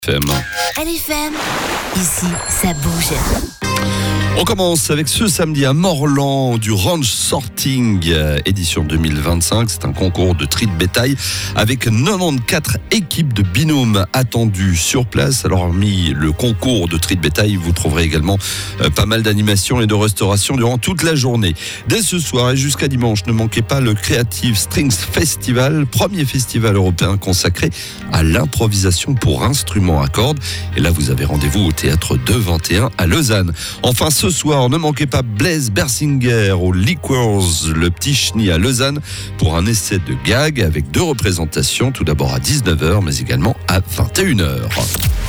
FM. LFM, ici ça bouge. On commence avec ce samedi à Morlan du Ranch Sorting édition 2025. C'est un concours de tri de bétail avec 94 équipes de binômes attendues sur place. Alors, hormis le concours de tri de bétail, vous trouverez également pas mal d'animations et de restauration durant toute la journée. Dès ce soir et jusqu'à dimanche, ne manquez pas le Creative Strings Festival, premier festival européen consacré à l'improvisation pour instruments à cordes. Et là, vous avez rendez-vous au Théâtre de 21 à Lausanne. Enfin, ce soir, ne manquez pas Blaise Bersinger au Liquors, le Petit Chenil à Lausanne pour un essai de gag avec 2 représentations, tout d'abord à 19h mais également à 21h.